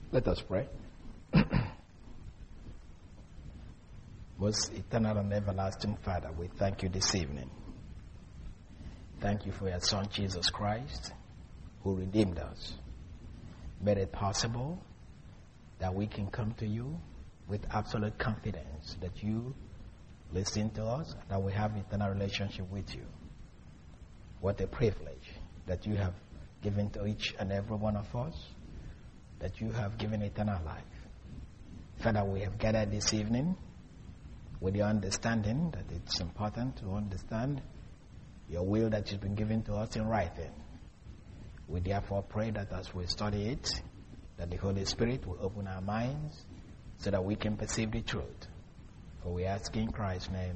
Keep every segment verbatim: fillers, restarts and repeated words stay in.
Let us pray. Most eternal and everlasting Father, we thank you this evening. Thank you for your Son, Jesus Christ, who redeemed us, made it possible that we can come to you with absolute confidence that you listen to us, that we have eternal relationship with you. What a privilege that you have given to each and every one of us, that you have given eternal life. Father, we have gathered this evening with the understanding that it's important to understand your will that has been given to us in writing. We therefore pray that as we study it, that the Holy Spirit will open our minds so that we can perceive the truth. For we ask in Christ's name,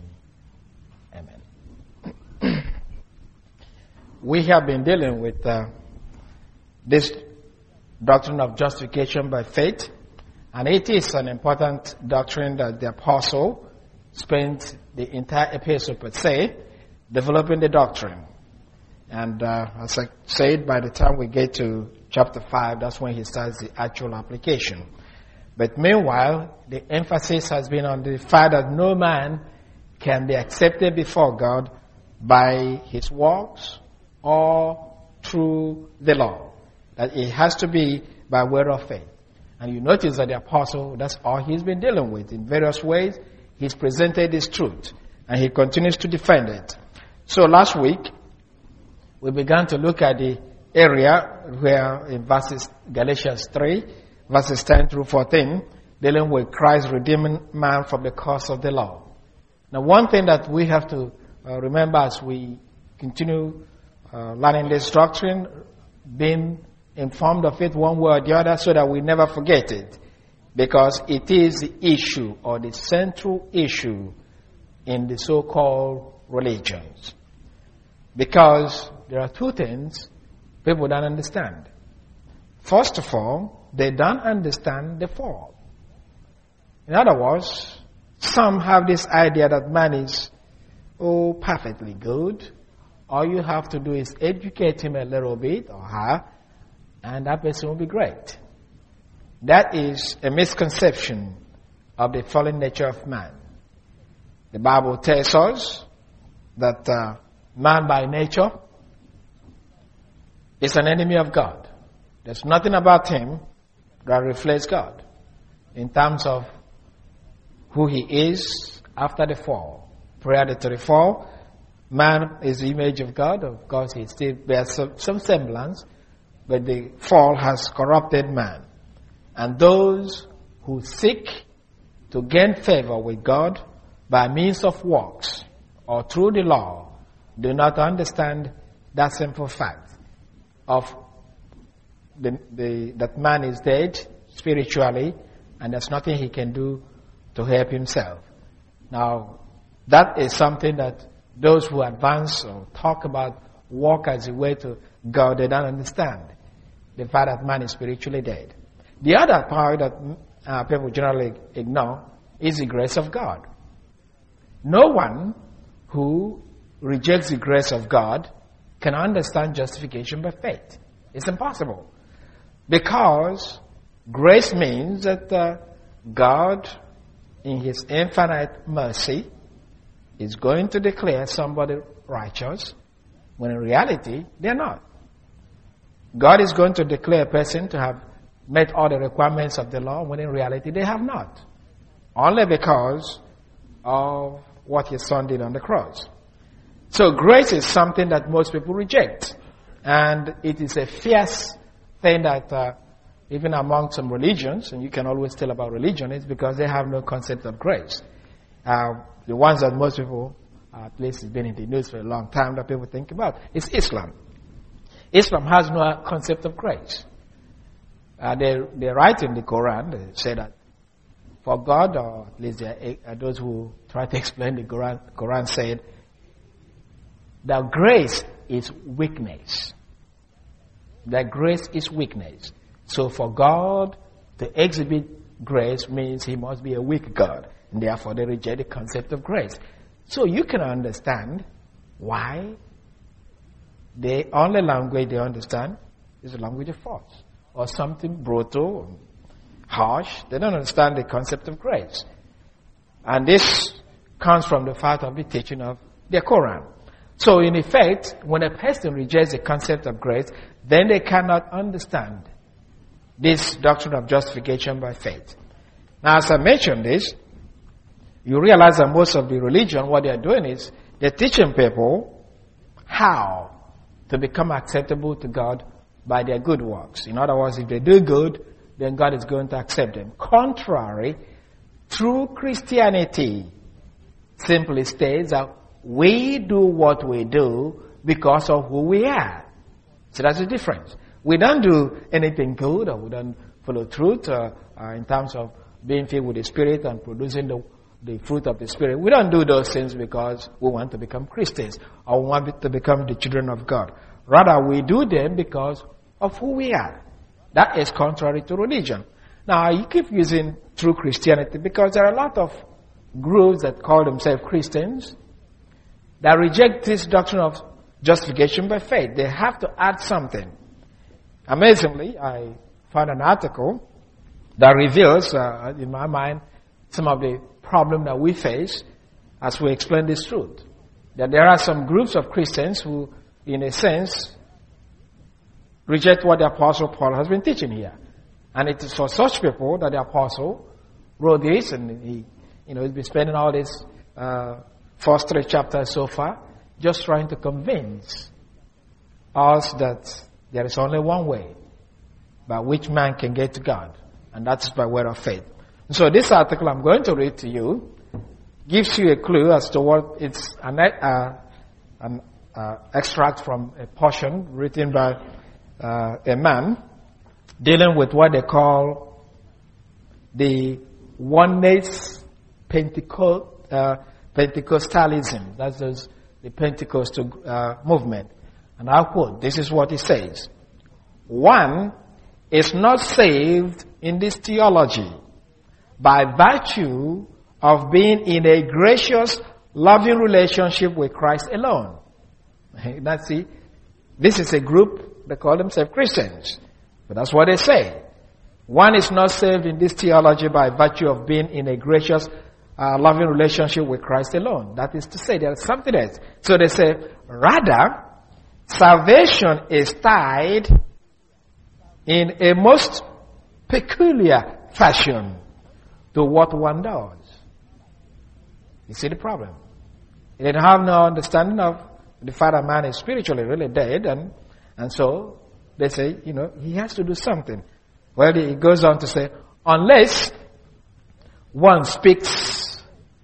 amen. We have been dealing with uh, this doctrine of justification by faith, and it is an important doctrine that the apostle spent the entire epistle per se developing the doctrine. And uh, as I said, by the time we get to chapter five, that's when he starts the actual application. But meanwhile, the emphasis has been on the fact that no man can be accepted before God by his works or through the law. That it has to be by word of faith. And you notice that the apostle, that's all he's been dealing with. In various ways, he's presented this truth, and he continues to defend it. So last week, we began to look at the area where in verses Galatians three, verses ten through fourteen, dealing with Christ redeeming man from the curse of the law. Now, one thing that we have to uh, remember as we continue uh, learning this doctrine, being informed of it one way or the other, so that we never forget it, because it is the issue or the central issue in the so-called religions. Because there are two things people don't understand. First of all, they don't understand the fall. In other words, some have this idea that man is, oh, perfectly good. All you have to do is educate him a little bit, or her, and that person will be great. That is a misconception of the fallen nature of man. The Bible tells us that uh, man by nature is an enemy of God. There's nothing about him that reflects God in terms of who he is after the fall. Prior to the fall, man is the image of God. Of course, he still bears some, some semblance, but the fall has corrupted man. And those who seek to gain favor with God by means of works or through the law do not understand that simple fact of the, the, that man is dead spiritually and there's nothing he can do to help himself. Now, that is something that those who advance or talk about walk as a way to God, they don't understand the fact that man is spiritually dead. The other part that uh, people generally ignore is the grace of God. No one who rejects the grace of God can understand justification by faith. It's impossible. Because grace means that uh, God, in his infinite mercy, is going to declare somebody righteous when in reality they're not. God is going to declare a person to have met all the requirements of the law when in reality they have not. Only because of what his son did on the cross. So grace is something that most people reject. And it is a fierce thing that uh, even among some religions, and you can always tell about religion, is because they have no concept of grace. Uh, the ones that most people, uh, at least it's been in the news for a long time that people think about, is Islam. Islam has no concept of grace. Uh, they, they write in the Quran, they say that for God, or at least there are those who try to explain the Quran, Quran said that grace is weakness. That grace is weakness. So for God to exhibit grace means he must be a weak God. And therefore they reject the concept of grace. So you can understand why the only language they understand is the language of force. Or something brutal, harsh. They don't understand the concept of grace. And this comes from the fact of the teaching of the Quran. So in effect, when a person rejects the concept of grace, then they cannot understand this doctrine of justification by faith. Now, as I mentioned this, you realize that most of the religion, what they are doing is they're teaching people how to become acceptable to God by their good works. In other words, if they do good, then God is going to accept them. Contrary, true Christianity simply states that we do what we do because of who we are. So that's the difference. We don't do anything good, or we don't follow truth uh, uh, in terms of being filled with the Spirit and producing the, the fruit of the Spirit. We don't do those things because we want to become Christians or we want to become the children of God. Rather, we do them because of who we are. That is contrary to religion. Now, you keep using true Christianity because there are a lot of groups that call themselves Christians that reject this doctrine of justification by faith. They have to add something. Amazingly, I found an article that reveals, uh, in my mind, some of the problem that we face as we explain this truth. That there are some groups of Christians who, in a sense, reject what the Apostle Paul has been teaching here. And it is for such people that the Apostle wrote this, and he, you know, he's been spending all this uh, first three chapters so far just trying to convince us that there is only one way by which man can get to God, and that is by word of faith. And so this article I'm going to read to you gives you a clue as to what it's an, uh, an uh, extract from a portion written by uh, a man dealing with what they call the oneness Pentecost, uh, Pentecostalism. That's those, the Pentecostal uh, movement. And I'll quote, this is what he says. One is not saved in this theology by virtue of being in a gracious, loving relationship with Christ alone. That's it. This is a group that call themselves Christians. But that's what they say. One is not saved in this theology by virtue of being in a gracious, uh, loving relationship with Christ alone. That is to say, there is something else. So they say, rather, salvation is tied in a most peculiar fashion to what one does. You see the problem? They didn't have no understanding of the fact that man is spiritually really dead, and and so they say, you know, he has to do something. Well, he goes on to say, unless one speaks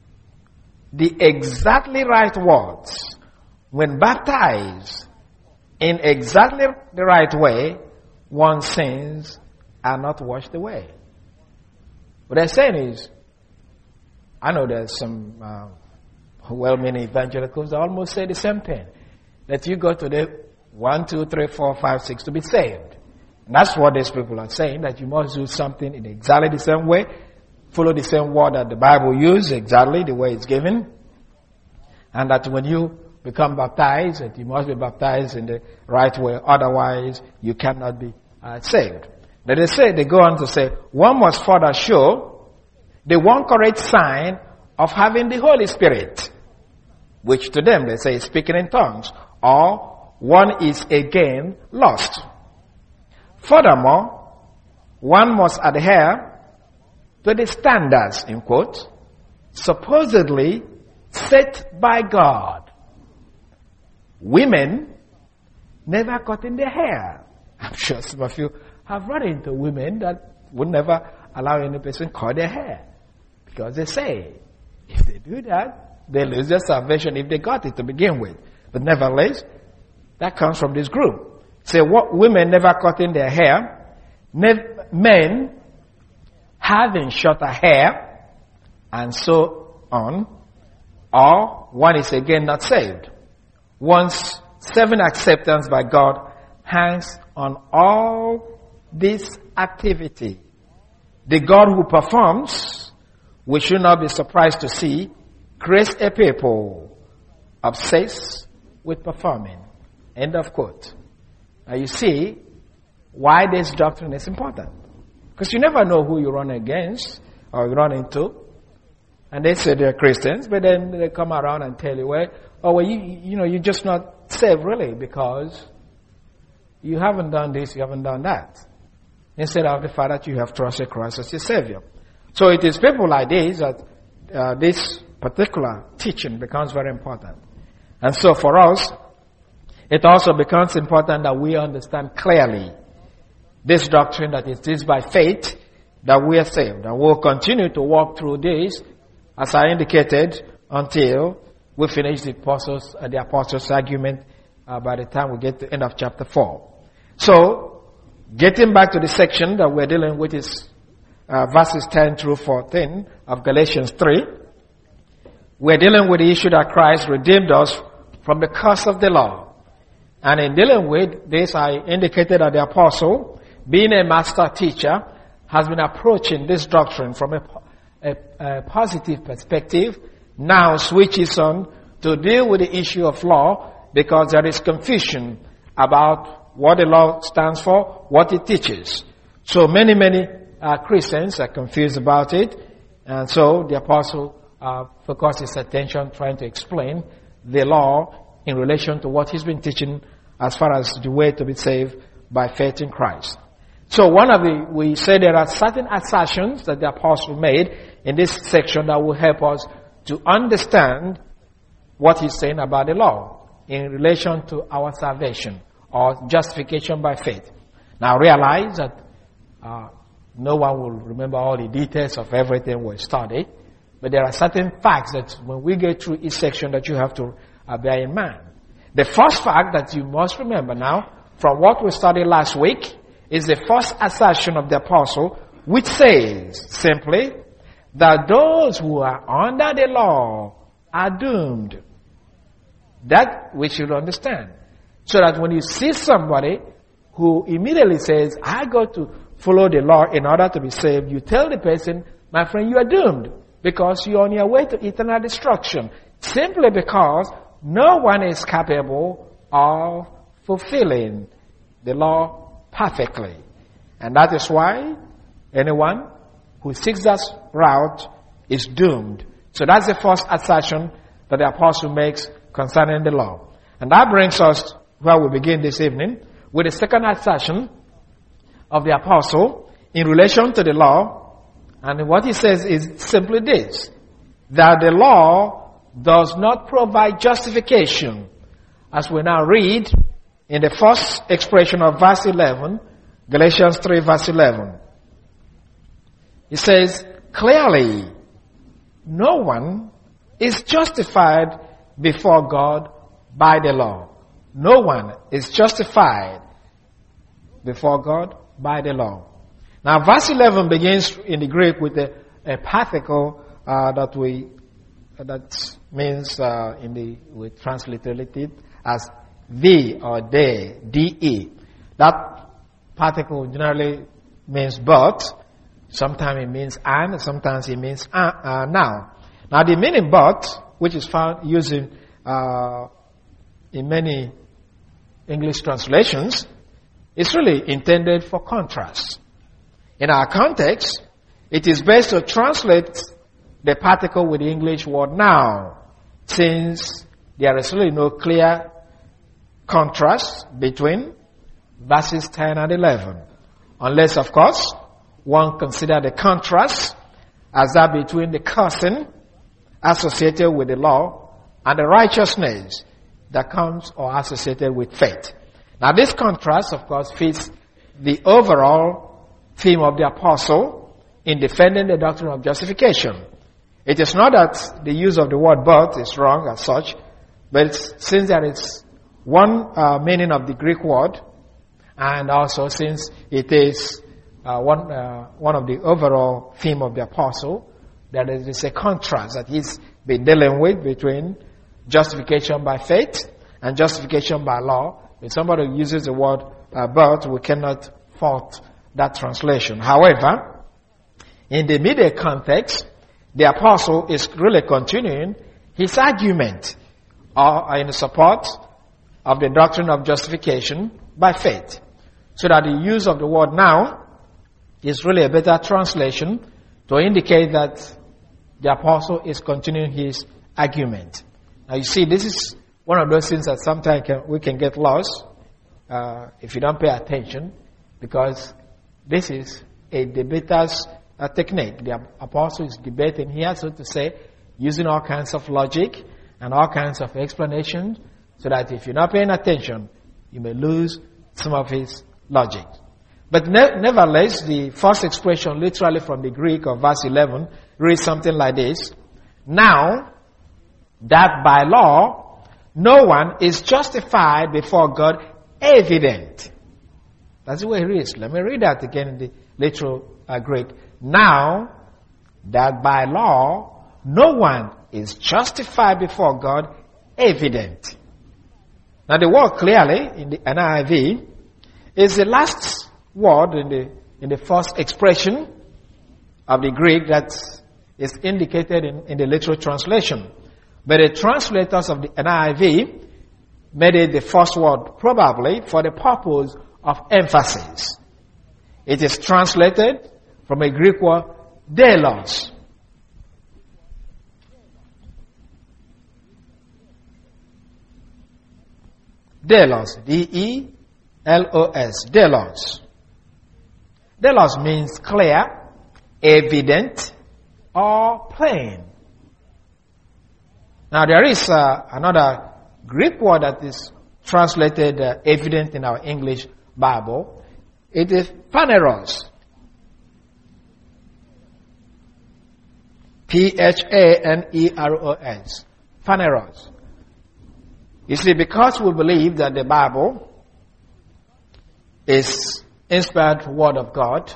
the exactly right words when baptized in exactly the right way, one's sins are not washed away. What they're saying is, I know there's some uh, well-meaning evangelicals that almost say the same thing. That you go to the one, two, three, four, five, six to be saved. And that's what these people are saying, that you must do something in exactly the same way, follow the same word that the Bible uses, exactly the way it's given. And that when you become baptized, that you must be baptized in the right way, otherwise you cannot be uh, saved. Then they say, they go on to say, one must further show the one correct sign of having the Holy Spirit, which to them they say is speaking in tongues, or one is again lost. Furthermore, one must adhere to the standards, in quote, supposedly set by God. Women never cutting their hair. I'm sure some of you have run into women that would never allow any person cut their hair. Because they say, if they do that, they lose their salvation if they got it to begin with. But nevertheless, that comes from this group. Say, what women never cutting their hair, ne- men having shorter hair, and so on, or one is again not saved. One's saving acceptance by God hangs on all this activity. The God who performs, we should not be surprised to see, creates a people obsessed with performing. End of quote. Now you see why this doctrine is important. Because you never know who you run against or you run into. And they say they're Christians, but then they come around and tell you, well, oh, well, you, you know, you're just not saved really because you haven't done this, you haven't done that. Instead of the fact that you have trusted Christ as your Savior. So it is people like this that uh, this particular teaching becomes very important. And so for us, it also becomes important that we understand clearly this doctrine that it is by faith that we are saved. And we'll continue to walk through this, as I indicated, until we finish the apostles, uh, the apostles' argument uh, by the time we get to the end of chapter four. So, getting back to the section that we're dealing with is uh, verses ten through fourteen of Galatians three. We're dealing with the issue that Christ redeemed us from the curse of the law. And in dealing with this, I indicated that the apostle, being a master teacher, has been approaching this doctrine from a, a, a positive perspective, now switches on to deal with the issue of law because there is confusion about what the law stands for, what it teaches. So many, many uh, Christians are confused about it, and so the apostle uh, focused his attention trying to explain the law in relation to what he's been teaching as far as the way to be saved by faith in Christ. So one of the, we say there are certain assertions that the apostle made in this section that will help us to understand what he's saying about the law in relation to our salvation or justification by faith. Now realize that uh, no one will remember all the details of everything we studied, but there are certain facts that when we get through each section that you have to uh, bear in mind. The first fact that you must remember now from what we studied last week is the first assertion of the apostle, which says simply that those who are under the law are doomed. That we should understand. So that when you see somebody who immediately says, I got to follow the law in order to be saved, you tell the person, my friend, you are doomed because you're on your way to eternal destruction. Simply because no one is capable of fulfilling the law perfectly. And that is why anyone who seeks that route is doomed. So that's the first assertion that the apostle makes concerning the law. And that brings us where we begin this evening with the second assertion of the apostle in relation to the law. And what he says is simply this, that the law does not provide justification. As we now read in the first expression of verse eleven, Galatians three verse eleven. It says, clearly, no one is justified before God by the law. No one is justified before God by the law. Now, verse eleven begins in the Greek with a, a particle uh, that we uh, that means uh, in the we transliterate it as the or de, de. That particle generally means but. Sometimes it means and. Sometimes it means uh, uh, now. Now, the meaning but, which is found using uh, in many English translations, is really intended for contrast. In our context, it is best to translate the particle with the English word now, since there is really no clear contrast between verses ten and eleven. Unless, of course, one consider the contrast as that between the cursing associated with the law and the righteousness that comes or associated with faith. Now this contrast, of course, fits the overall theme of the apostle in defending the doctrine of justification. It is not that the use of the word but is wrong as such, but it's, since there is one uh, meaning of the Greek word, and also since it is uh, one uh, one of the overall theme of the apostle, there is a contrast that he's been dealing with between justification by faith and justification by law. If somebody uses the word uh, but, we cannot fault that translation. However, in the immediate context, the apostle is really continuing his argument uh, in support of the doctrine of justification by faith. So that the use of the word now is really a better translation to indicate that the apostle is continuing his argument. Now you see, this is one of those things that sometimes can, we can get lost uh, if you don't pay attention, because this is a debater's uh, technique. The apostle is debating here, so to say, using all kinds of logic and all kinds of explanations, so that if you're not paying attention, you may lose some of his logic. But ne- nevertheless, the first expression, literally from the Greek of verse eleven, reads something like this: Now, that by law, no one is justified before God evident. That's the way it reads. Let me read that again in the literal uh, Greek. Now, that by law, no one is justified before God evident. Now the word clearly in the N I V is the last word in the in the first expression of the Greek that is indicated in, in the literal translation. But the translators of the N I V made it the first word probably for the purpose of emphasis. It is translated from a Greek word delos. Delos, D E L O S, delos. Delos means clear, evident, or plain. Now there is uh, another Greek word that is translated uh, evident in our English Bible. It is phaneros. P H A N E R O S. Phaneros. You see, because we believe that the Bible is inspired word of God,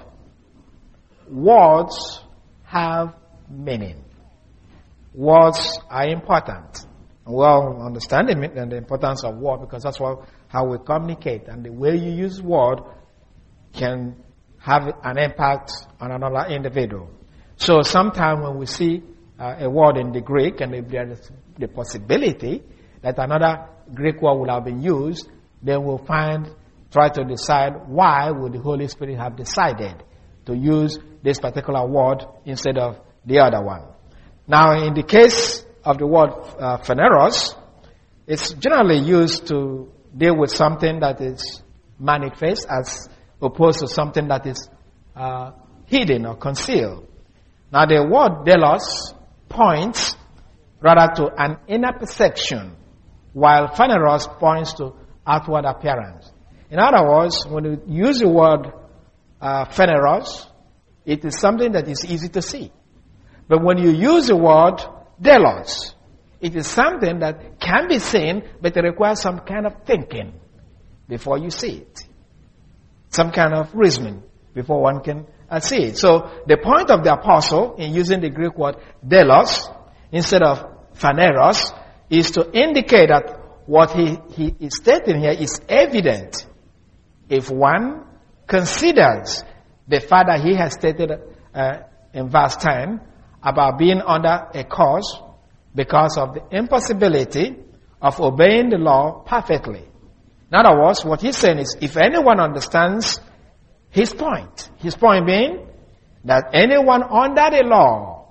words have meaning. Words are important. We all understand the, and the importance of word, because that's what, how we communicate. And the way you use word can have an impact on another individual. So sometimes when we see uh, a word in the Greek, and if there is the possibility that another Greek word would have been used, then we'll find, try to decide why would the Holy Spirit have decided to use this particular word instead of the other one. Now, in the case of the word uh, phaneros, it's generally used to deal with something that is manifest as opposed to something that is uh, hidden or concealed. Now, the word delos points rather to an inner perception, while phaneros points to outward appearance. In other words, when you use the word uh, phaneros, it is something that is easy to see. But when you use the word delos, it is something that can be seen, but it requires some kind of thinking before you see it. Some kind of reasoning before one can uh, see it. So the point of the apostle in using the Greek word delos instead of phaneros is to indicate that what he, he is stating here is evident if one considers the fact that he has stated uh, in verse ten about being under a curse because of the impossibility of obeying the law perfectly. In other words, what he's saying is, if anyone understands his point, his point being that anyone under the law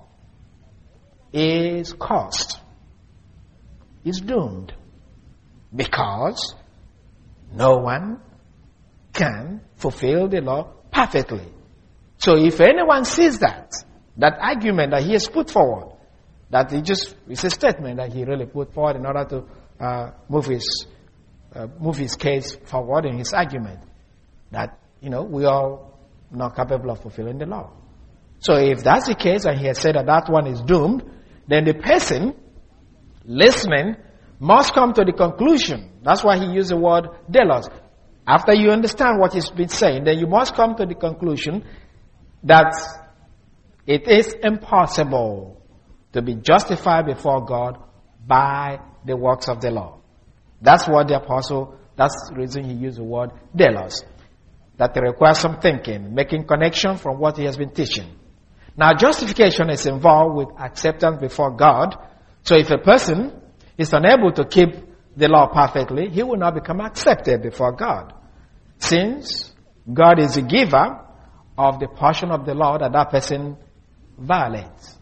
is cursed, is doomed, because no one can fulfill the law perfectly. So if anyone sees that, that argument that he has put forward, that he just, it's a statement that he really put forward in order to uh, move his uh, move his case forward in his argument, that, you know, we are not capable of fulfilling the law. So if that's the case, and he has said that that one is doomed, then the person listening must come to the conclusion. That's why he used the word delos. After you understand what he's been saying, then you must come to the conclusion that it is impossible to be justified before God by the works of the law. That's what the apostle, that's the reason he used the word delos. That it requires some thinking, making connection from what he has been teaching. Now, justification is involved with acceptance before God. So if a person is unable to keep the law perfectly, he will not become accepted before God. Since God is a giver, of the portion of the law that that person violates.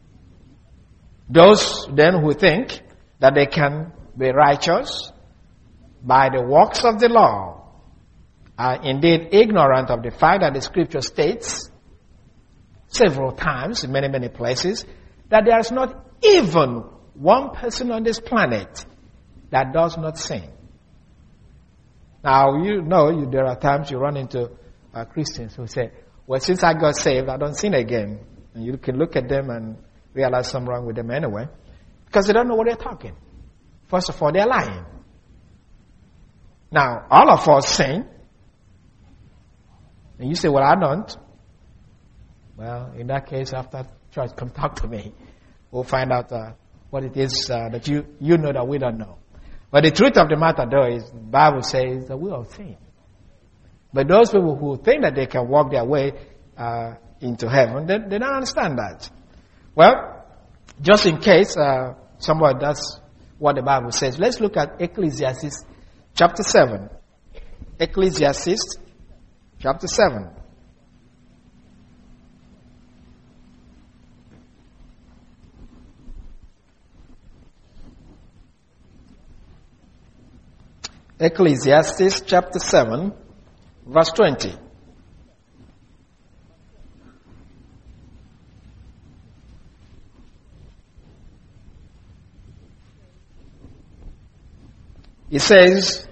Those then who think that they can be righteous by the works of the law are indeed ignorant of the fact that the scripture states several times in many, many places that there is not even one person on this planet that does not sin. Now, you know, you, there are times you run into uh, Christians who say, well, since I got saved, I don't sin again. And you can look at them and realize something wrong with them anyway, because they don't know what they're talking. First of all, they're lying. Now, all of us sin. And you say, well, I don't. Well, in that case, after church, come talk to me. We'll find out uh, what it is uh, that you, you know that we don't know. But the truth of the matter, though, is the Bible says that we all sin. But those people who think that they can walk their way uh, into heaven, they, they don't understand that. Well, just in case uh, someone does what the Bible says, let's look at Ecclesiastes chapter seven. Ecclesiastes chapter seven. Ecclesiastes chapter seven, verse twenty. It says,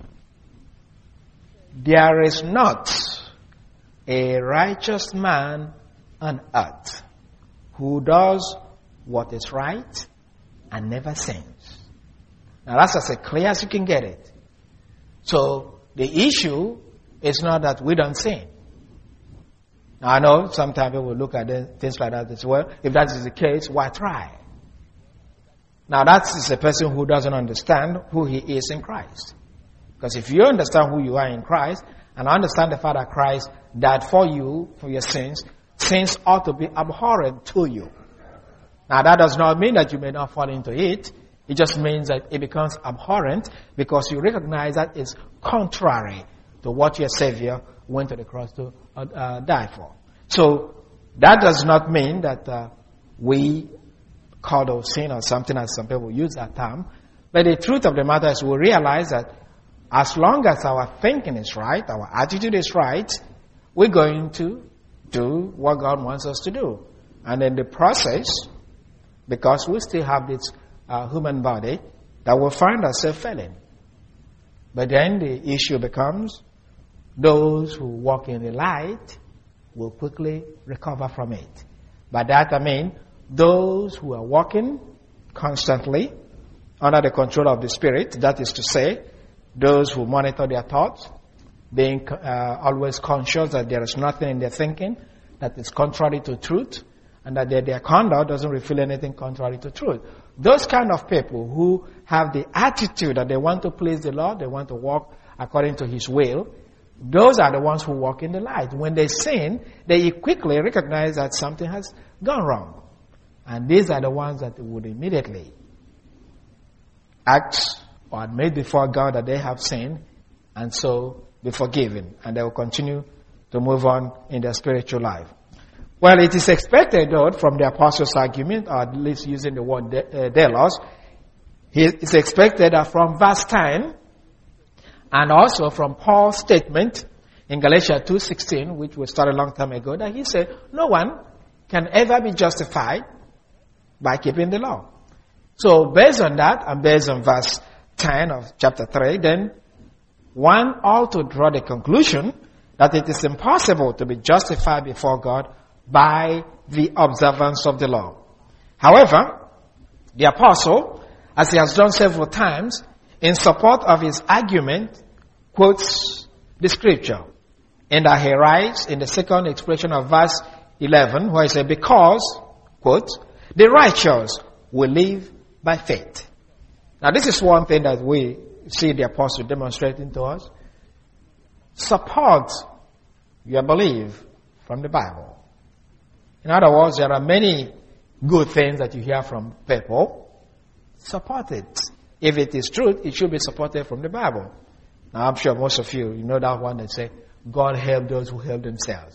there is not a righteous man on earth who does what is right and never sins. Now that's as clear as you can get it. So the issue is not that we don't sin. Now I know sometimes people look at things like that as well. If that is the case, why try? Now that is a person who doesn't understand who he is in Christ. Because if you understand who you are in Christ, and understand the fact that Christ died for you, for your sins, sins ought to be abhorrent to you. Now that does not mean that you may not fall into it. It just means that it becomes abhorrent because you recognize that it's contrary to what your Savior went to the cross to uh, uh, die for. So that does not mean that uh, we call those sin or something, as some people use that term. But the truth of the matter is we realize that as long as our thinking is right, our attitude is right, we're going to do what God wants us to do. And in the process, because we still have this uh, human body, that will find ourselves failing. But then the issue becomes those who walk in the light will quickly recover from it. By that I mean those who are walking constantly under the control of the Spirit, that is to say, those who monitor their thoughts, being uh, always conscious that there is nothing in their thinking that is contrary to truth, and that their, their conduct doesn't reveal anything contrary to truth. Those kind of people who have the attitude that they want to please the Lord, they want to walk according to His will, those are the ones who walk in the light. When they sin, they quickly recognize that something has gone wrong. And these are the ones that would immediately act or admit before God that they have sinned, and so be forgiven. And they will continue to move on in their spiritual life. Well, it is expected, though, from the apostles' argument, or at least using the word de- uh, delos, it's expected that from verse ten, and also from Paul's statement in Galatians two sixteen, which we started a long time ago, that he said, no one can ever be justified by keeping the law. So based on that, and based on verse ten of chapter three, then one ought to draw the conclusion that it is impossible to be justified before God by the observance of the law. However, the apostle, as he has done several times, in support of his argument, quotes the scripture. And that he writes in the second expression of verse eleven, where he says, because, quote, the righteous will live by faith. Now this is one thing that we see the apostle demonstrating to us. Support your belief from the Bible. In other words, there are many good things that you hear from people. Support it. If it is truth, it should be supported from the Bible. Now I'm sure most of you, you know that one that say, God help those who help themselves.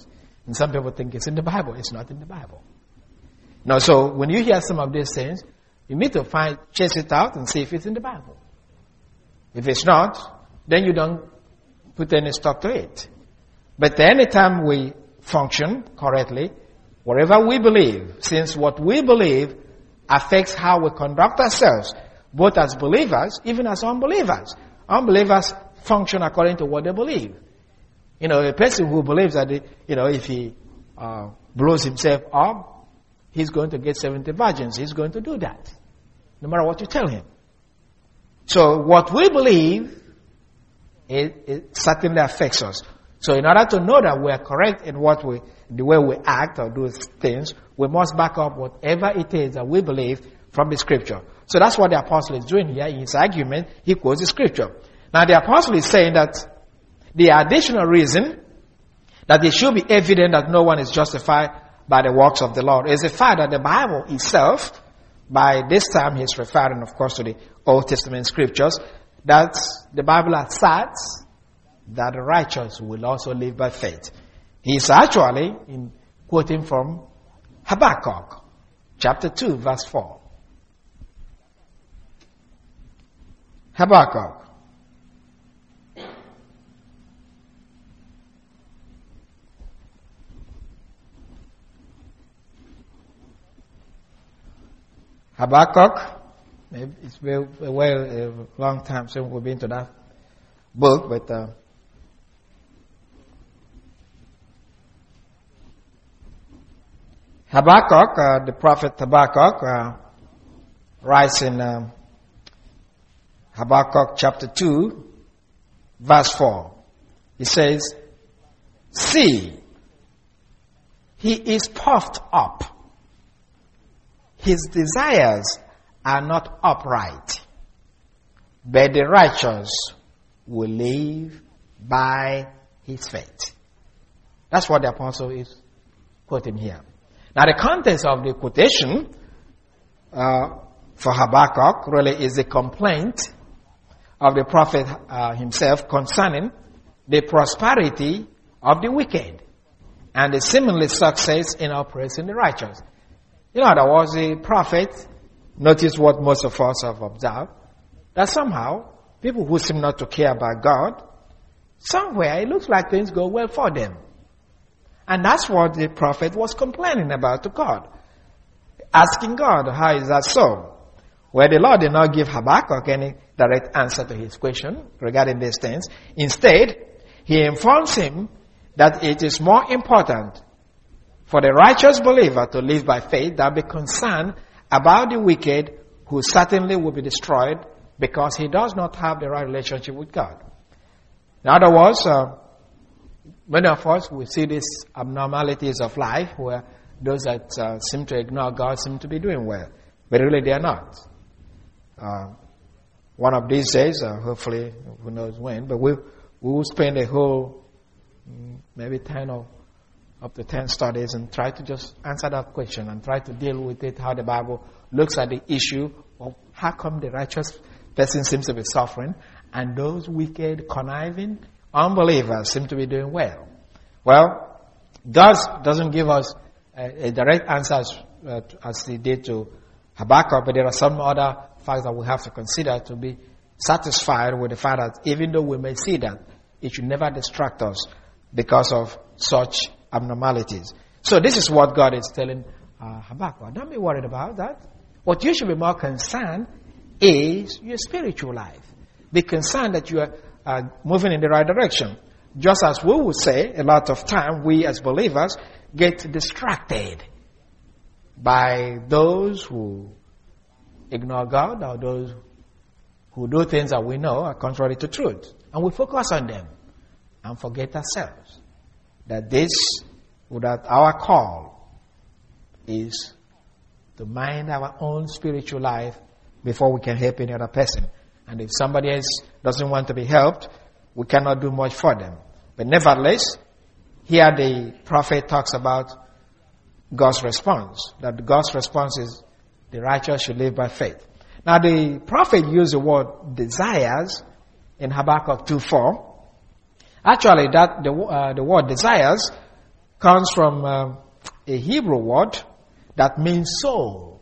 And some people think it's in the Bible. It's not in the Bible. No, so when you hear some of these things, you need to find, chase it out and see if it's in the Bible. If it's not, then you don't put any stock to it. But anytime we function correctly, whatever we believe, since what we believe affects how we conduct ourselves, both as believers, even as unbelievers. Unbelievers function according to what they believe. You know, a person who believes that, he, you know, if he uh, blows himself up, he's going to get seventy virgins. He's going to do that, no matter what you tell him. So what we believe, it, it certainly affects us. So in order to know that we are correct in what we, the way we act or do things, we must back up whatever it is that we believe from the scripture. So that's what the apostle is doing here in his argument. He quotes the scripture. Now the apostle is saying that the additional reason that it should be evident that no one is justified by the works of the law is the fact that the Bible itself, by this time he's referring of course to the Old Testament scriptures, that the Bible asserts that the righteous will also live by faith. He's actually in quoting from Habakkuk chapter two verse four. Habakkuk. Habakkuk, it's been a, well, a long time since we've been to that book, but uh, Habakkuk, uh, the prophet Habakkuk, uh, writes in um, Habakkuk chapter two, verse four. He says, "See, he is puffed up. His desires are not upright, but the righteous will live by his faith." That's what the apostle is quoting here. Now the context of the quotation uh, for Habakkuk really is a complaint of the prophet uh, himself concerning the prosperity of the wicked and the seemingly success in oppressing the righteous. You know, there was a prophet, notice what most of us have observed, that somehow people who seem not to care about God, somewhere it looks like things go well for them. And that's what the prophet was complaining about to God. Asking God, how is that so? Well, the Lord did not give Habakkuk any direct answer to his question regarding these things. Instead, he informs him that it is more important for the righteous believer to live by faith than be concerned about the wicked who certainly will be destroyed because he does not have the right relationship with God. In other words, uh, many of us, we see these abnormalities of life where those that uh, seem to ignore God seem to be doing well, but really they are not. Uh, one of these days, uh, hopefully, who knows when, but we we will spend a whole, maybe ten or up to ten studies and try to just answer that question and try to deal with it, how the Bible looks at the issue of how come the righteous person seems to be suffering and those wicked, conniving unbelievers seem to be doing well. Well, God doesn't give us a, a direct answer as, uh, as he did to Habakkuk, but there are some other facts that we have to consider to be satisfied with the fact that even though we may see that, it should never distract us because of such abnormalities. So this is what God is telling uh, Habakkuk. Don't be worried about that. What you should be more concerned is your spiritual life. Be concerned that you are uh, moving in the right direction. Just as we would say, a lot of time, we as believers get distracted by those who ignore God or those who do things that we know are contrary to truth. And we focus on them and forget ourselves. That this, that our call is to mind our own spiritual life before we can help any other person. And if somebody else doesn't want to be helped, we cannot do much for them. But nevertheless, here the prophet talks about God's response. That God's response is the righteous should live by faith. Now the prophet used the word desires in Habakkuk two four. Actually, that the uh, the word desires comes from uh, a Hebrew word that means soul.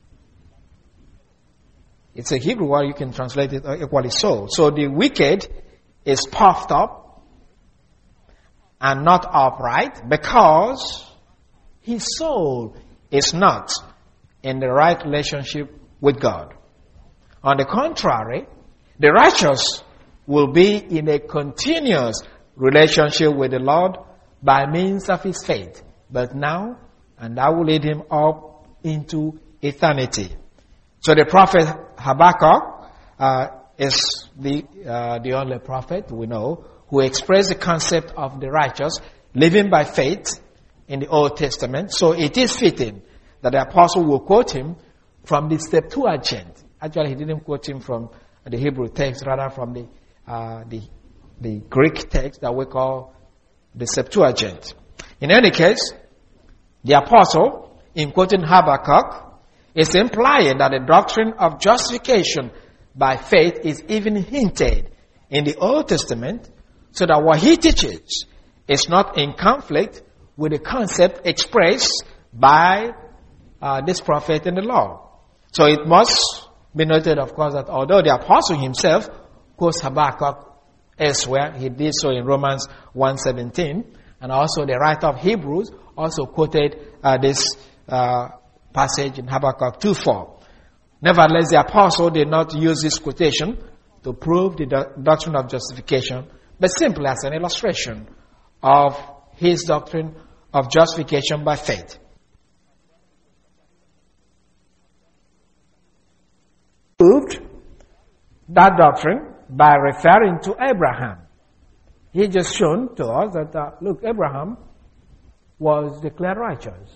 It's a Hebrew word, you can translate it equally soul. So the wicked is puffed up and not upright because his soul is not in the right relationship with God. On the contrary, the righteous will be in a continuous relationship with the Lord by means of his faith. But now, and that will lead him up into eternity. So the prophet Habakkuk uh, is the uh, the only prophet we know who expressed the concept of the righteous living by faith in the Old Testament. So it is fitting that the apostle will quote him from the Septuagint. Actually, he didn't quote him from the Hebrew text, rather from the uh, the the Greek text that we call the Septuagint. In any case, the apostle, in quoting Habakkuk, is implying that the doctrine of justification by faith is even hinted in the Old Testament, so that what he teaches is not in conflict with the concept expressed by uh, this prophet in the law. So it must be noted, of course, that although the apostle himself quotes Habakkuk elsewhere, he did so in Romans one seventeen, and also the writer of Hebrews also quoted uh, this uh, passage in Habakkuk two four. Nevertheless, the apostle did not use this quotation to prove the do- doctrine of justification, but simply as an illustration of his doctrine of justification by faith. Proved that doctrine by referring to Abraham. He just shown to us that, uh, look, Abraham was declared righteous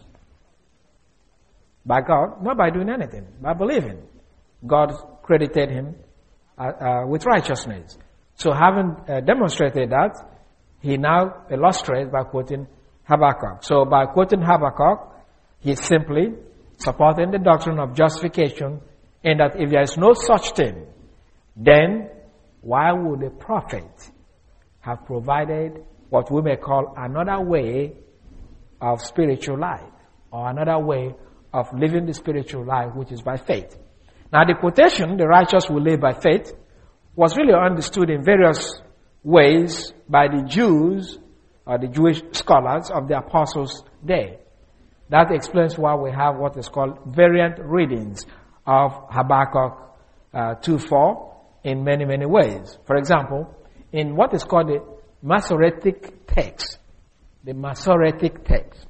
by God, not by doing anything, by believing. God credited him uh, uh, with righteousness. So having uh, demonstrated that, he now illustrates by quoting Habakkuk. So by quoting Habakkuk, he's simply supporting the doctrine of justification, in that if there is no such thing, then why would a prophet have provided what we may call another way of spiritual life, or another way of living the spiritual life, which is by faith? Now the quotation, the righteous will live by faith, was really understood in various ways by the Jews or the Jewish scholars of the apostles' day. That explains why we have what is called variant readings of Habakkuk uh, two four in many, many ways. For example, in what is called the Masoretic text, the Masoretic text,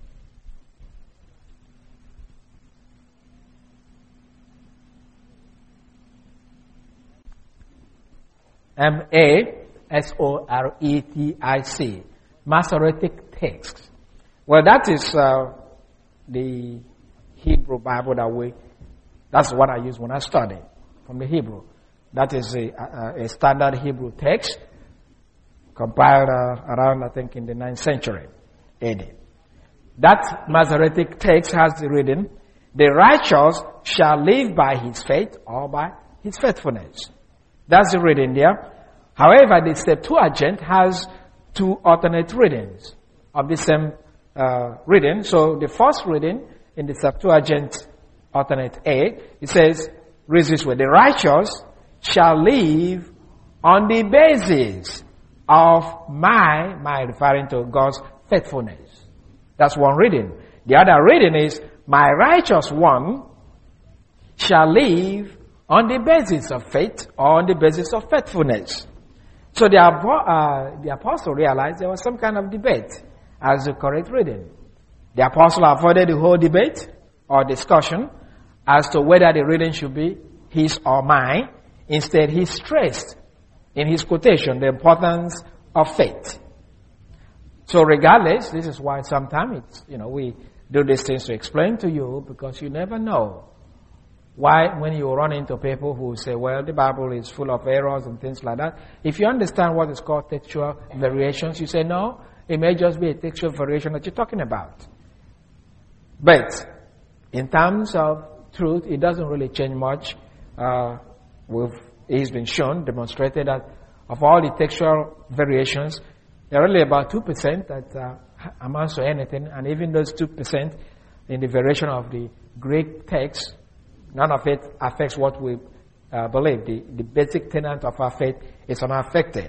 M A S O R E T I C, Masoretic text. Well, that is uh, the Hebrew Bible that we, that's what I use when I study from the Hebrew. That is a, a, a standard Hebrew text compiled uh, around, I think, in the ninth century A D. That Masoretic text has the reading, "The righteous shall live by his faith or by his faithfulness." That's the reading there. However, the Septuagint has two alternate readings of the same uh, reading. So the first reading in the Septuagint alternate A, it says, reads this way: "The righteous shall live on the basis of my," my referring to God's faithfulness. That's one reading. The other reading is, "My righteous one shall live on the basis of faith or on the basis of faithfulness." So the, uh, the apostle realized there was some kind of debate as the correct reading. The apostle avoided the whole debate or discussion as to whether the reading should be his or mine. Instead, he stressed in his quotation the importance of faith. So regardless, this is why sometimes it's, you know, we do these things to explain to you, because you never know why, when you run into people who say, well, the Bible is full of errors and things like that. If you understand what is called textual variations, you say, no, it may just be a textual variation that you're talking about. But in terms of truth, it doesn't really change much. Uh, we've, it's been shown, demonstrated that of all the textual variations, there are only about two percent that uh, amounts to anything, and even those two percent in the variation of the Greek text, none of it affects what we uh, believe. The, the basic tenet of our faith is unaffected.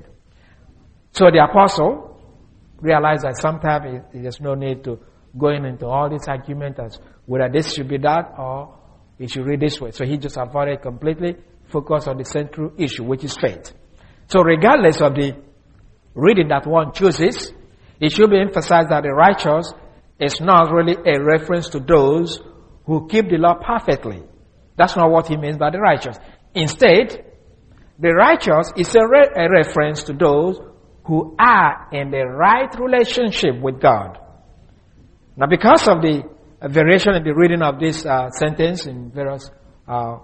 So the apostle realized that sometimes there's no need to go into all this argument as whether this should be that or it should read this way. So he just avoided completely, focused on the central issue, which is faith. So regardless of the reading that one chooses, it should be emphasized that the righteous is not really a reference to those who keep the law perfectly. That's not what he means by the righteous. Instead, the righteous is a, re- a reference to those who are in the right relationship with God. Now, because of the variation in the reading of this uh, sentence in various uh,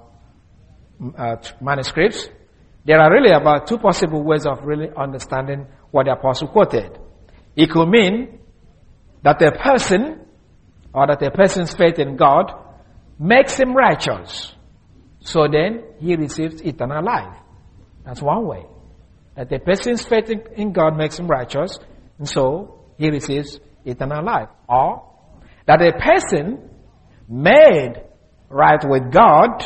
uh, manuscripts, there are really about two possible ways of really understanding what the apostle quoted. It could mean that a person, or that a person's faith in God, makes him righteous. So then, he receives eternal life. That's one way. That a person's faith in, in God makes him righteous, and so he receives eternal life. Or, that a person made right with God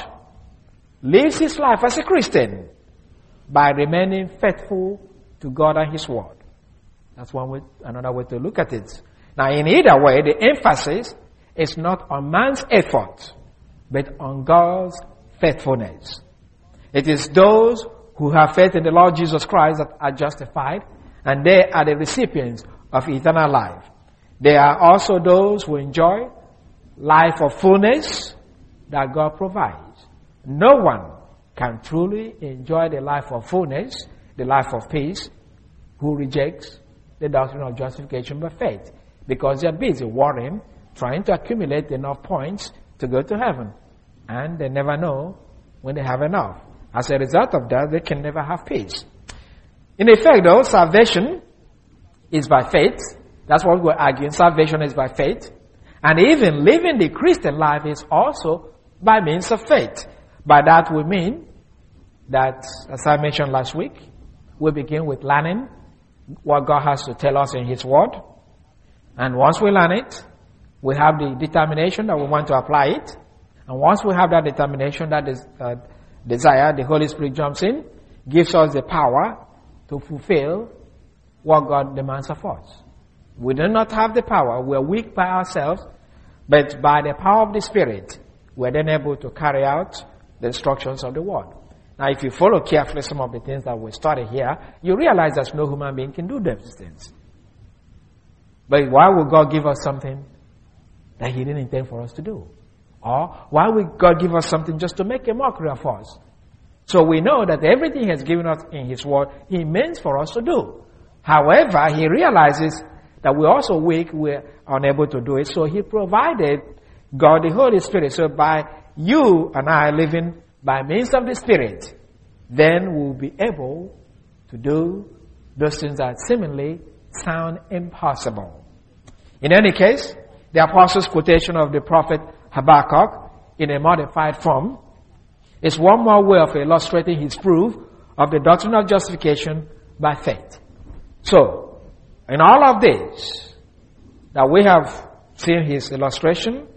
lives his life as a Christian by remaining faithful to God and His Word. That's one way, another way to look at it. Now, in either way, the emphasis is not on man's effort, but on God's faithfulness. It is those who have faith in the Lord Jesus Christ that are justified, and they are the recipients of eternal life. They are also those who enjoy life of fullness that God provides. No one can truly enjoy the life of fullness, the life of peace, who rejects the doctrine of justification by faith, because they're busy worrying, trying to accumulate enough points to go to heaven, and they never know when they have enough. As a result of that, they can never have peace. In effect, though, salvation is by faith. That's what we're arguing. Salvation is by faith. And even living the Christian life is also by means of faith. By that we mean that, as I mentioned last week, we begin with learning what God has to tell us in His Word. And once we learn it, we have the determination that we want to apply it. And once we have that determination, that is, uh, desire, the Holy Spirit jumps in, gives us the power to fulfill what God demands of us. We do not have the power. We are weak by ourselves, but by the power of the Spirit, we are then able to carry out the instructions of the Word. Now, if you follow carefully some of the things that we study here, you realize that no human being can do those things. But why would God give us something that He didn't intend for us to do? Or why would God give us something just to make a mockery of us? So we know that everything He has given us in His Word, He means for us to do. However, He realizes that we're also weak, we're unable to do it. So He provided God the Holy Spirit. So by you and I living by means of the Spirit, then we'll be able to do those things that seemingly sound impossible. In any case, the Apostle's quotation of the prophet Habakkuk in a modified form is one more way of illustrating his proof of the doctrine of justification by faith. So, in all of this, that we have seen his illustration,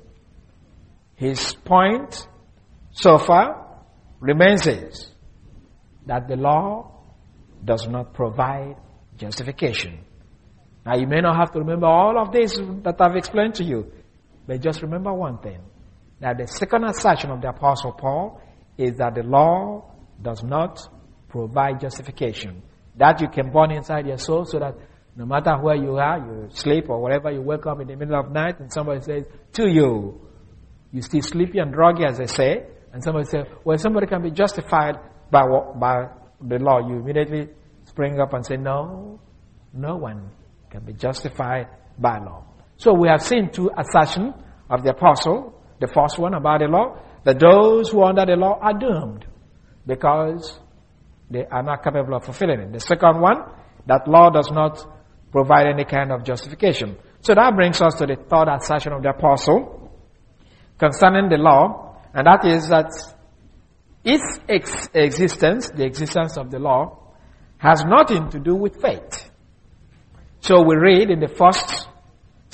his point so far remains is that the law does not provide justification. Now, you may not have to remember all of this that I've explained to you, but just remember one thing, that the second assertion of the Apostle Paul is that the law does not provide justification. That you can burn inside your soul so that no matter where you are, you sleep or whatever, you wake up in the middle of the night and somebody says to you, you still sleepy and druggy, as they say, and somebody says, well, somebody can be justified by by the law. You immediately spring up and say, no, no one can be justified by law. So we have seen two assertions of the apostle. The first one about the law, that those who are under the law are doomed because they are not capable of fulfilling it. The second one, that law does not provide any kind of justification. So that brings us to the third assertion of the apostle concerning the law, and that is that its ex- existence, the existence of the law, has nothing to do with faith. So we read in the first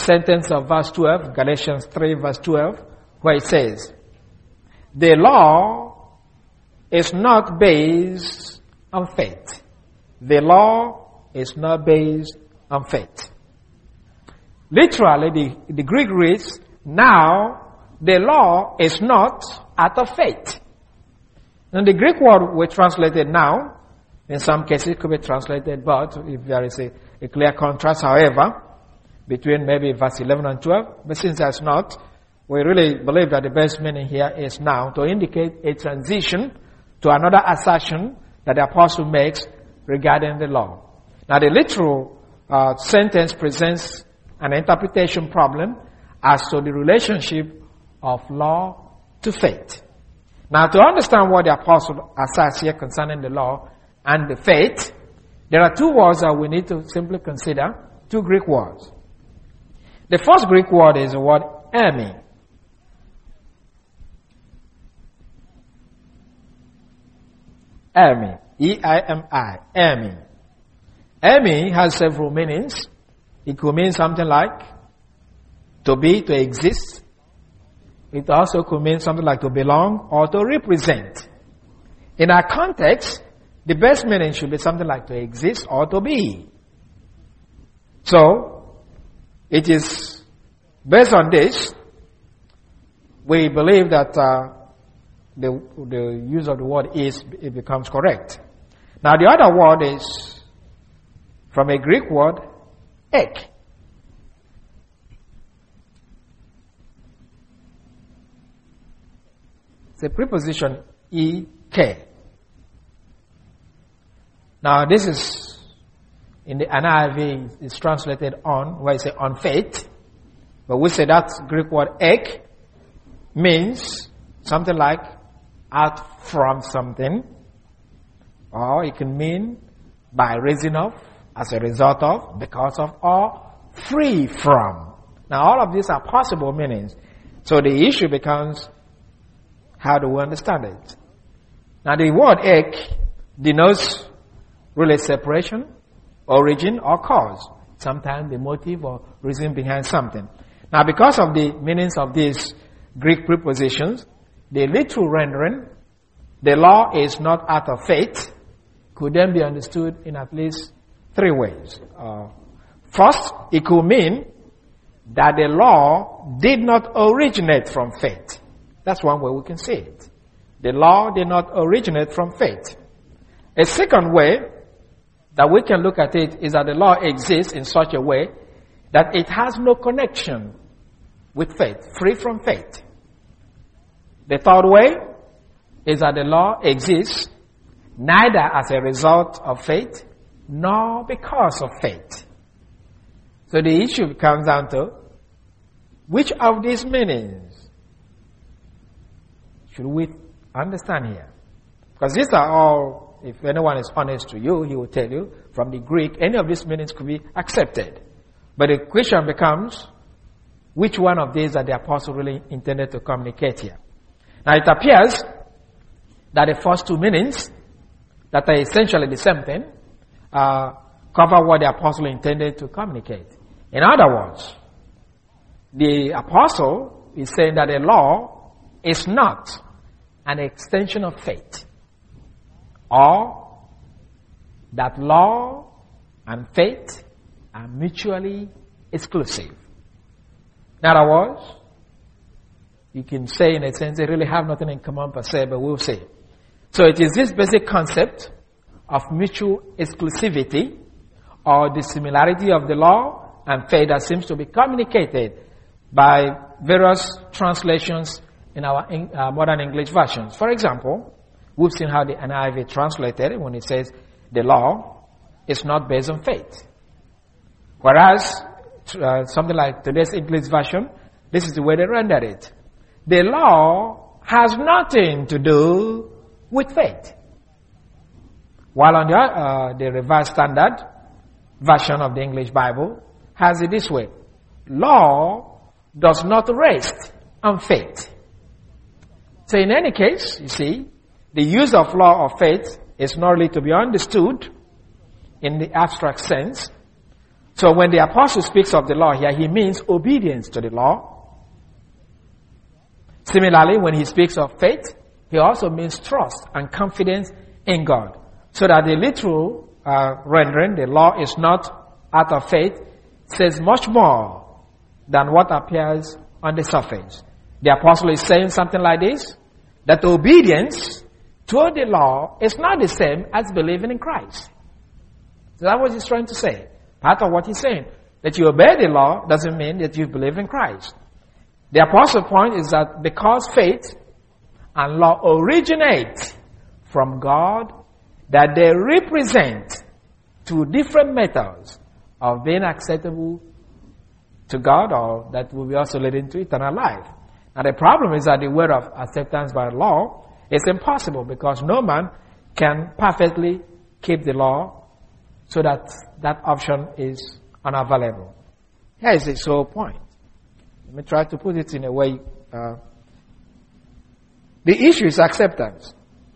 sentence of verse twelve, Galatians three verse twelve, where it says, the law is not based on faith. The law is not based on faith. Literally, the, the Greek reads, now the law is not out of faith. And the Greek word we translated now, in some cases it could be translated but, if there is a, a clear contrast, however, between maybe verse eleven and twelve, but since there's not, we really believe that the best meaning here is now to indicate a transition to another assertion that the apostle makes regarding the law. Now the literal uh, sentence presents an interpretation problem as to the relationship of law to faith. Now to understand what the apostle asserts here concerning the law and the faith, there are two words that we need to simply consider, two Greek words. The first Greek word is the word eimi. Eimi. E I M I. Eimi. Eimi has several meanings. It could mean something like to be, to exist. It also could mean something like to belong or to represent. In our context, the best meaning should be something like to exist or to be. So, it is based on this, we believe that uh, the, the use of the word is, it becomes correct. Now the other word is from a Greek word, ek. It's a preposition ek. Now this is, in the N I V, it's translated on, where it says on faith. But we say that Greek word ek means something like out from something. Or it can mean by reason of, as a result of, because of, or free from. Now all of these are possible meanings. So the issue becomes, how do we understand it? Now the word ek denotes really separation, origin, or cause. Sometimes the motive or reason behind something. Now because of the meanings of these Greek prepositions, the literal rendering, the law is not out of faith, could then be understood in at least three ways. Uh, first, it could mean that the law did not originate from faith. That's one way we can say it. The law did not originate from faith. A second way that we can look at it is that the law exists in such a way that it has no connection with faith, free from faith. The third way is that the law exists neither as a result of faith nor because of faith. So the issue comes down to which of these meanings should we understand here? Because these are all, if anyone is honest to you, he will tell you from the Greek, any of these meanings could be accepted. But the question becomes, which one of these that the apostle really intended to communicate here? Now it appears that the first two meanings, that are essentially the same thing, uh, cover what the apostle intended to communicate. In other words, the apostle is saying that the law is not an extension of faith, or that law and faith are mutually exclusive. In other words, you can say in a sense they really have nothing in common per se, but we'll say. So it is this basic concept of mutual exclusivity or the similarity of the law and faith that seems to be communicated by various translations in our uh, modern English versions. For example, we've seen how the N I V translated it when it says the law is not based on faith. Whereas uh, something like today's English version, this is the way they rendered it. The law has nothing to do with faith. While on the, uh, the Revised Standard version of the English Bible has it this way: law does not rest on faith. So in any case, you see, the use of law or faith is not really to be understood in the abstract sense, So when the apostle speaks of the law here, he means obedience to the law. Similarly, when he speaks of faith, he also means trust and confidence in God. So that the literal uh, rendering, the law is not out of faith, says much more than what appears on the surface. The apostle is saying something like this, that obedience to the law is not the same as believing in Christ. So that's what he's trying to say. Part of what he's saying, that you obey the law doesn't mean that you believe in Christ. The apostle's point is that because faith and law originate from God, that they represent two different methods of being acceptable to God, or that will be also leading to eternal life. And the problem is that the word of acceptance by law is impossible, because no man can perfectly keep the law, so that that option is unavailable. Here is the sole point. Let me try to put it in a way. Uh, the issue is acceptance.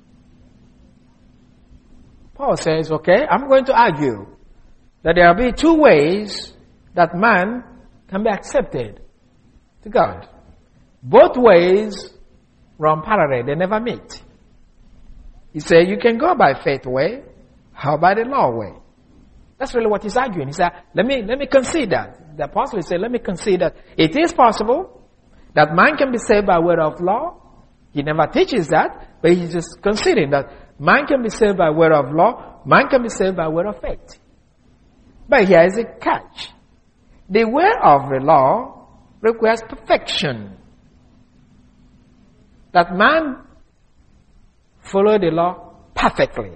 Paul says, okay, I'm going to argue that there will be two ways that man can be accepted to God. Both ways run parallel, they never meet. He said, you can go by faith way, how by the law way? That's really what he's arguing. He said, let me, let me concede that. The apostle said, let me concede that it is possible that man can be saved by word of law. He never teaches that, but he's just conceding that man can be saved by word of law, man can be saved by word of faith. But here is a catch. The word of the law requires perfection. That man follow the law perfectly.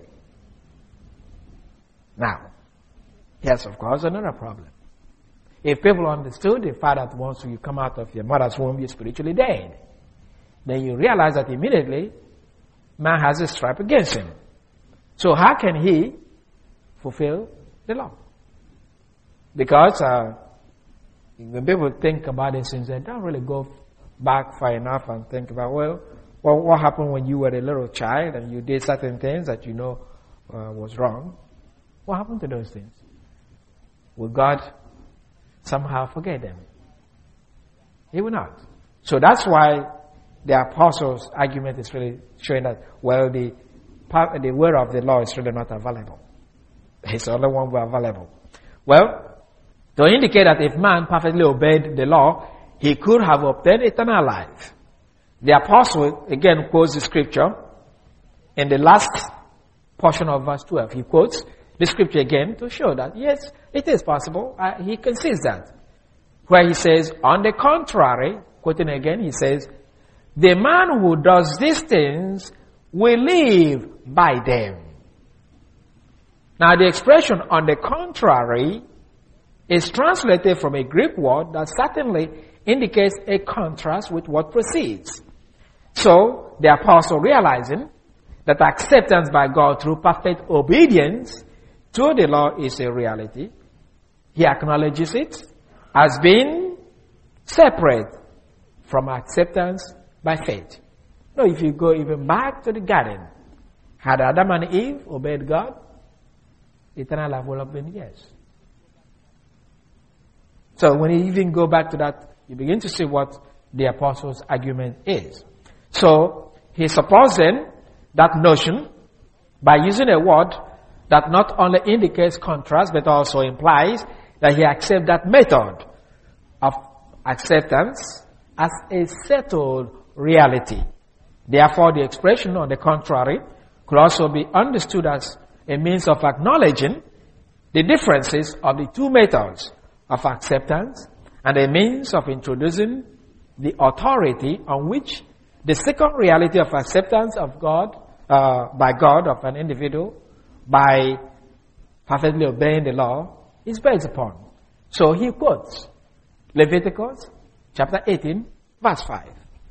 Now, here's of course another problem. If people understood the fact that once you come out of your mother's womb, you're spiritually dead, then you realize that immediately man has a stripe against him. So how can he fulfill the law? Because uh, when people think about these things, they don't really go back far enough and think about, well, well, what happened when you were a little child and you did certain things that you know uh, was wrong? What happened to those things? Will God somehow forget them? He will not. So that's why the apostles' argument is really showing that, well, the the word of the law is really not available. It's the only one who is available. Well, to indicate that if man perfectly obeyed the law, he could have obtained eternal life. The apostle again quotes the scripture in the last portion of verse twelve. He quotes the scripture again to show that, yes, it is possible. Uh, he concedes that. Where he says, on the contrary, quoting again, he says, the man who does these things will live by them. Now the expression on the contrary is translated from a Greek word that certainly indicates a contrast with what precedes. So the apostle, realizing that acceptance by God through perfect obedience to the law is a reality, he acknowledges it as being separate from acceptance by faith. No, if you go even back to the garden, had Adam and Eve obeyed God, eternal life will have been yes. So when you even go back to that, you begin to see what the apostle's argument is. So he's supposing that notion by using a word that not only indicates contrast but also implies that he accepts that method of acceptance as a settled reality. Therefore, the expression on the contrary could also be understood as a means of acknowledging the differences of the two methods of acceptance and a means of introducing the authority on which the second reality of acceptance of God, uh, by God of an individual, by perfectly obeying the law, is based upon. So he quotes Leviticus chapter eighteen, verse five.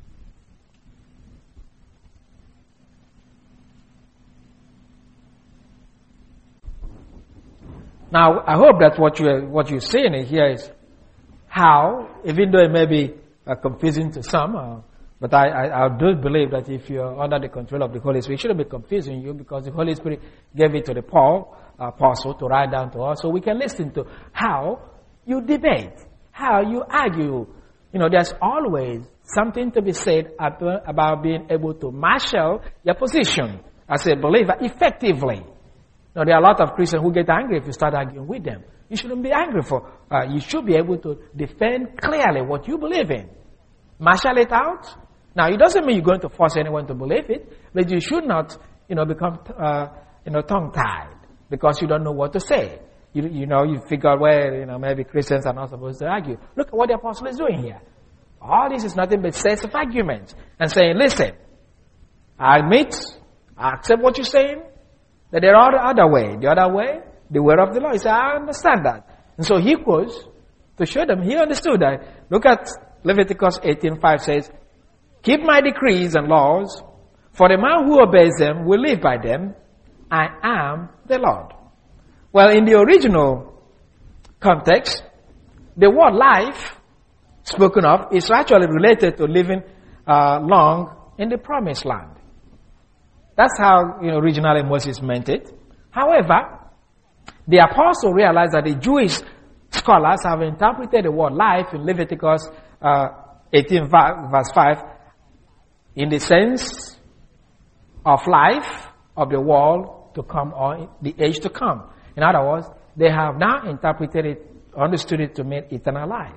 Now, I hope that what you are, what you're seeing here is how, even though it may be uh, confusing to some, uh, but I, I, I do believe that if you're under the control of the Holy Spirit, it shouldn't be confusing you because the Holy Spirit gave it to the Paul, uh, apostle to write down to us so we can listen to how you debate, how you argue. You know, there's always something to be said about being able to marshal your position as a believer effectively. Now, there are a lot of Christians who get angry if you start arguing with them. You shouldn't be angry for, uh, you should be able to defend clearly what you believe in. Marshal it out. Now, it doesn't mean you're going to force anyone to believe it, but you should not, you know, become, uh, you know, tongue-tied because you don't know what to say. You, you know, you figure, well, you know, maybe Christians are not supposed to argue. Look at what the apostle is doing here. All this is nothing but sets of arguments and saying, listen, I admit, I accept what you're saying, that there are the other way. The other way, the word of the Lord. He said, I understand that. And so he quotes to show them he understood that. Look at Leviticus eighteen five says, keep my decrees and laws, for the man who obeys them will live by them. I am the Lord. Well, in the original context, the word life spoken of is actually related to living uh, long in the promised land. That's how, you know, originally Moses meant it. However, the apostle realized that the Jewish scholars have interpreted the word life in Leviticus uh, eighteen verse five in the sense of life of the world to come or the age to come. In other words, they have now interpreted it, understood it to mean eternal life.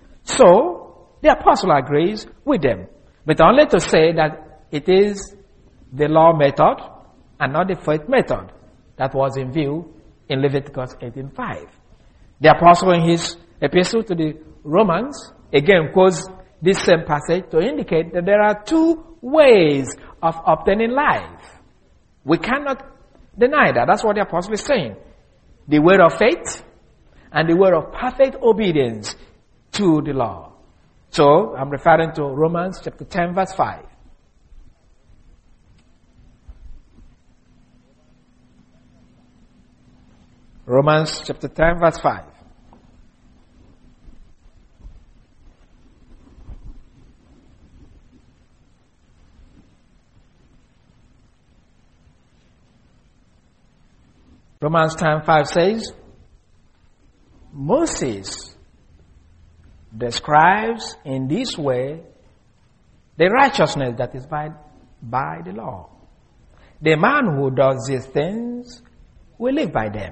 So, the apostle agrees with them, but only to say that it is the law method and not the faith method that was in view in Leviticus eighteen five. The apostle in his epistle to the Romans again quotes this same passage to indicate that there are two ways of obtaining life. We cannot deny that. That's what the apostle is saying. The way of faith and the way of perfect obedience to the law. So, I'm referring to Romans chapter ten verse five. Romans chapter ten verse five. Romans ten five says, Moses describes in this way the righteousness that is by, by the law. The man who does these things will live by them.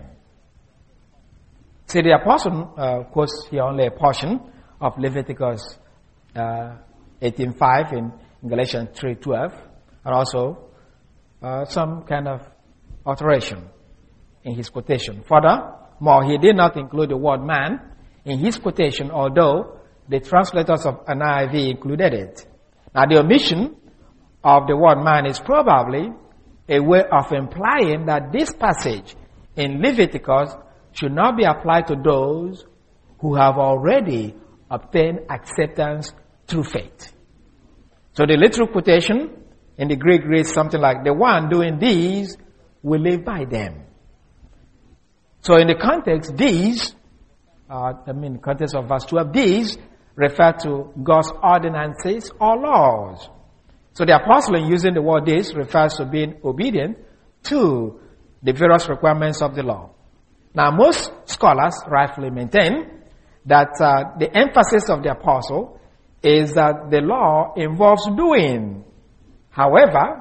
See, the apostle uh, quotes here only a portion of Leviticus uh, eighteen five in Galatians three twelve, and also uh, some kind of alteration in his quotation. Furthermore, he did not include the word man in his quotation, although the translators of N I V included it. Now, the omission of the word man is probably a way of implying that this passage in Leviticus should not be applied to those who have already obtained acceptance through faith. So the literal quotation in the Greek reads something like, the one doing these will live by them. So in the context, these, uh, I mean, context of verse twelve, these refer to God's ordinances or laws. So the apostle, in using the word this, refers to being obedient to the various requirements of the law. Now, most scholars rightfully maintain that uh, the emphasis of the apostle is that the law involves doing. However,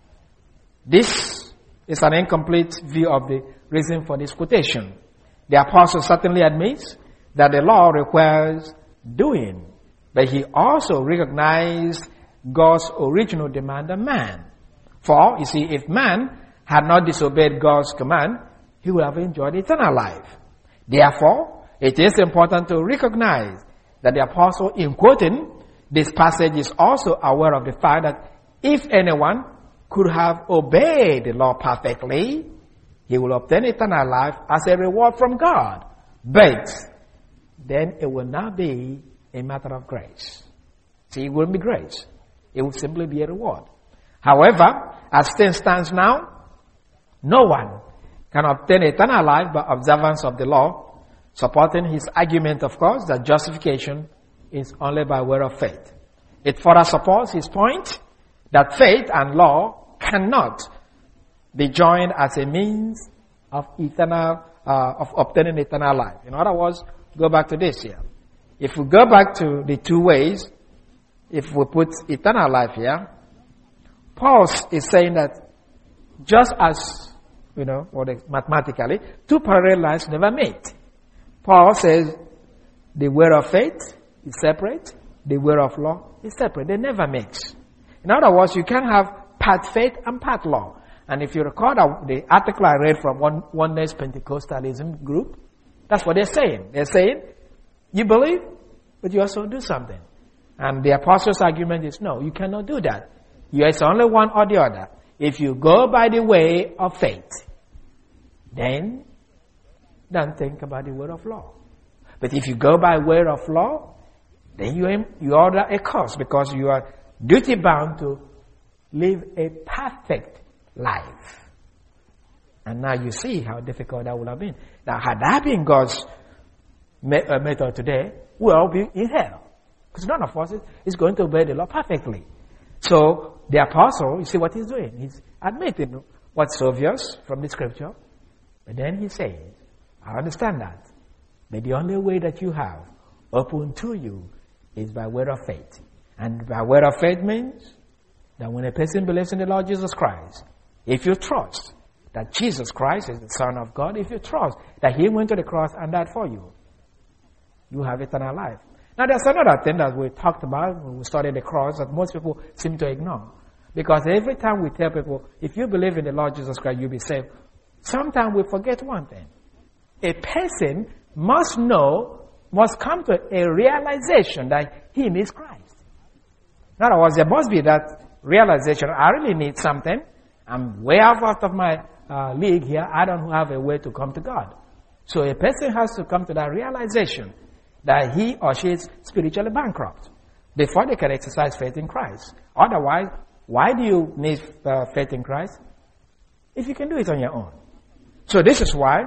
this is an incomplete view of the reason for this quotation. The apostle certainly admits that the law requires doing, but he also recognized God's original demand on man. For, you see, if man had not disobeyed God's command, he would have enjoyed eternal life. Therefore, it is important to recognize that the apostle, in quoting this passage, is also aware of the fact that if anyone could have obeyed the law perfectly, he will obtain eternal life as a reward from God. But then it will not be a matter of grace. See, it wouldn't be grace. It would simply be a reward. However, as things stands now, no one can obtain eternal life by observance of the law, supporting his argument, of course, that justification is only by way of faith. It further supports his point that faith and law cannot be joined as a means of eternal, uh, of obtaining eternal life. In other words, go back to this here. If we go back to the two ways, if we put eternal life here, Paul is saying that just as, you know, or the, mathematically, two parallel lines never meet. Paul says the way of faith is separate, the way of law is separate. They never mix. In other words, you can have part faith and part law. And if you recall the article I read from one Oneness Pentecostalism group, that's what they're saying. They're saying, you believe, but you also do something. And the apostles' argument is, no, you cannot do that. It's only one or the other. If you go by the way of faith, then don't think about the word of law. But if you go by way of law, then you you order a course because you are duty bound to live a perfect life. And now you see how difficult that would have been. Now, had that been God's method today, we'll all be in hell. Because none of us is going to obey the law perfectly. So, the apostle, you see what he's doing. He's admitting what's obvious from the scripture. But then he says, I understand that. But the only way that you have open to you is by word of faith. And by word of faith means that when a person believes in the Lord Jesus Christ, if you trust that Jesus Christ is the Son of God, if you trust that He went to the cross and died for you, you have eternal life. Now there's another thing that we talked about when we studied the cross that most people seem to ignore. Because every time we tell people, if you believe in the Lord Jesus Christ, you'll be saved. Sometimes we forget one thing. A person must know, must come to a realization that he needs Christ. In other words, there must be that realization, I really need something. I'm way out of my uh, league here. I don't have a way to come to God. So a person has to come to that realization that he or she is spiritually bankrupt before they can exercise faith in Christ. Otherwise, why do you need uh, faith in Christ? If you can do it on your own. So this is why,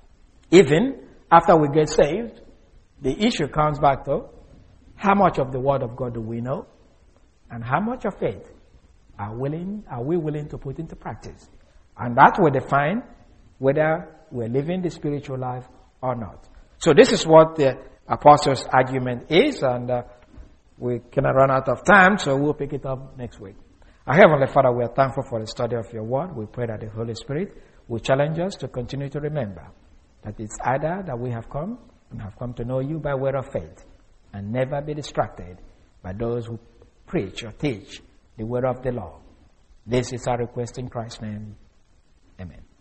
even after we get saved, the issue comes back to how much of the Word of God do we know, and how much of faith are willing are we willing to put into practice, and that will define whether we're living the spiritual life or not. So this is what the apostles' argument is, and uh, we cannot run out of time, so we'll pick it up next week. Our Heavenly Father, we are thankful for the study of your Word. We pray that the Holy Spirit will challenge us to continue to remember that it's either that we have come and have come to know you by word of faith, and never be distracted by those who preach or teach the word of the law. This is our request in Christ's name. Amen.